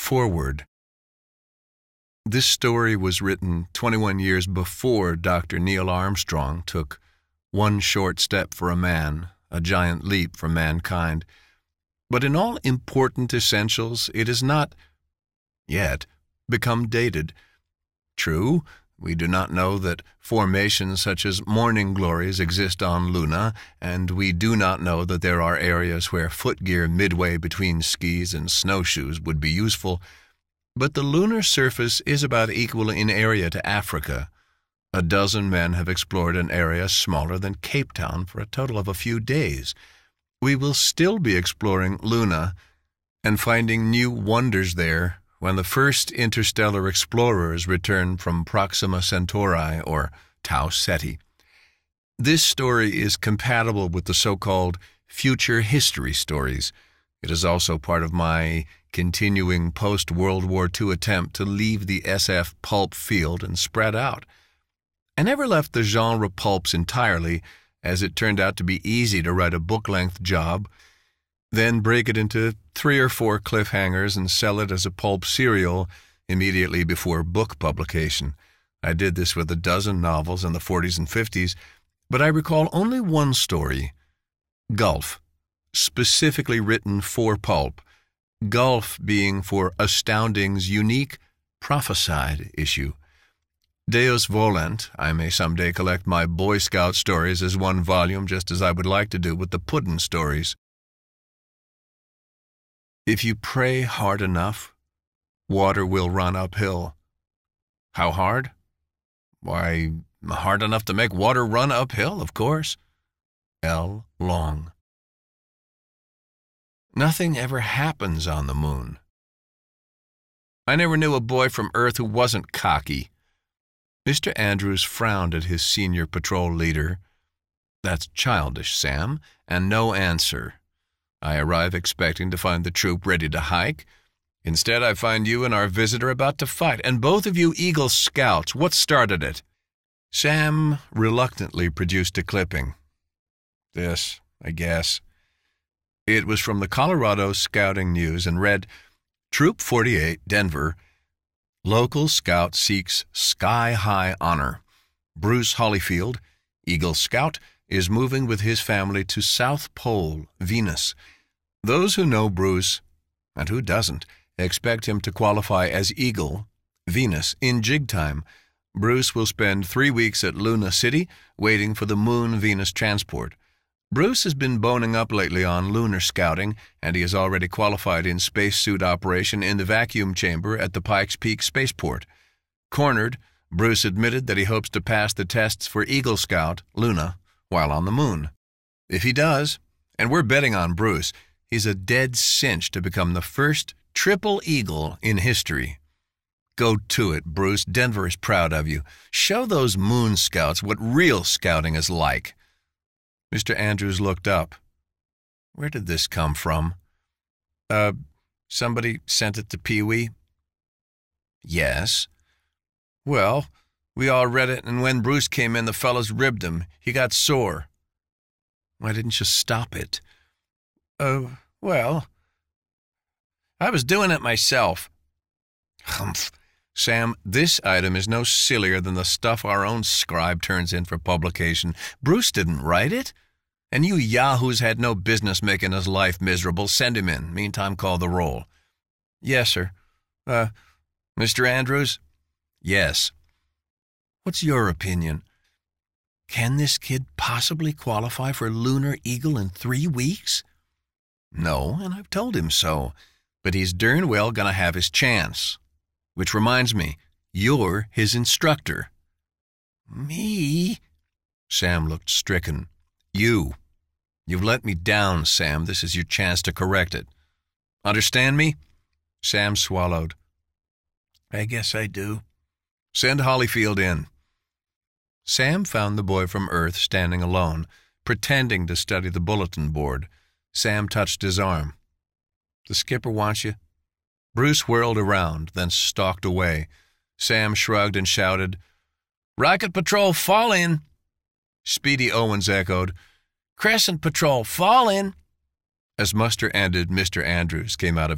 Forward. This story was written 21 years before Dr. Neil Armstrong took one short step for a man, a giant leap for mankind. But in all important essentials, it has not, yet, become dated. True, we do not know that formations such as morning glories exist on Luna, and we do not know that there are areas where footgear midway between skis and snowshoes would be useful. But the lunar surface is about equal in area to Africa. A dozen men have explored an area smaller than Cape Town for a total of a few days. We will still be exploring Luna and finding new wonders there when the first interstellar explorers return from Proxima Centauri or Tau Ceti. This story is compatible with the so-called future history stories. It is also part of my continuing post-World War II attempt to leave the SF pulp field and spread out. I never left the genre pulps entirely, as it turned out to be easy to write a book-length job, then break it into 3 or 4 cliffhangers and sell it as a pulp serial immediately before book publication. I did this with a dozen novels in the 40s and 50s, but I recall only one story, Gulf, specifically written for pulp, Gulf being for Astounding's unique prophesied issue. Deus Volent, I may someday collect my Boy Scout stories as one volume, just as I would like to do with the Puddin' stories. If you pray hard enough, water will run uphill. How hard? Why, hard enough to make water run uphill, of course. L. Long. Nothing ever happens on the moon. I never knew a boy from Earth who wasn't cocky. Mr. Andrews frowned at his senior patrol leader. That's childish, Sam, and no answer. I arrive expecting to find the troop ready to hike. Instead, I find you and our visitor about to fight, and both of you Eagle Scouts. What started it? Sam reluctantly produced a clipping. This, I guess. It was from the Colorado Scouting News and read, Troop 48, Denver. Local scout seeks sky-high honor. Bruce Hollyfield, Eagle Scout, is moving with his family to South Pole, Venus. Those who know Bruce, and who doesn't, expect him to qualify as Eagle, Venus, in jig time. Bruce will spend 3 weeks at Luna City, waiting for the Moon-Venus transport. Bruce has been boning up lately on lunar scouting, and he is already qualified in spacesuit operation in the vacuum chamber at the Pikes Peak spaceport. Cornered, Bruce admitted that he hopes to pass the tests for Eagle Scout, Luna, while on the moon. If he does, and we're betting on Bruce, he's a dead cinch to become the first triple Eagle in history. Go to it, Bruce. Denver is proud of you. Show those moon scouts what real scouting is like. Mr. Andrews looked up. Where did this come from? Somebody sent it to Pee-wee? Yes. Well, we all read it, and when Bruce came in, the fellows ribbed him. He got sore. Why didn't you stop it? Well, I was doing it myself. Humph. Sam, this item is no sillier than the stuff our own scribe turns in for publication. Bruce didn't write it. And you yahoos had no business making his life miserable. Send him in. Meantime, call the roll. Yes, sir. Mr. Andrews? Yes. What's your opinion? Can this kid possibly qualify for Lunar Eagle in 3 weeks? No, and I've told him so. But he's darn well gonna have his chance. Which reminds me, you're his instructor. Me? Sam looked stricken. You've let me down, Sam. This is your chance to correct it. Understand me? Sam swallowed. I guess I do. Send Hollyfield in. Sam found the boy from Earth standing alone, pretending to study the bulletin board. Sam touched his arm. The skipper wants you. Bruce whirled around, then stalked away. Sam shrugged and shouted, Rocket Patrol, fall in! Speedy Owens echoed, Crescent Patrol, fall in! As muster ended, Mr. Andrews came out of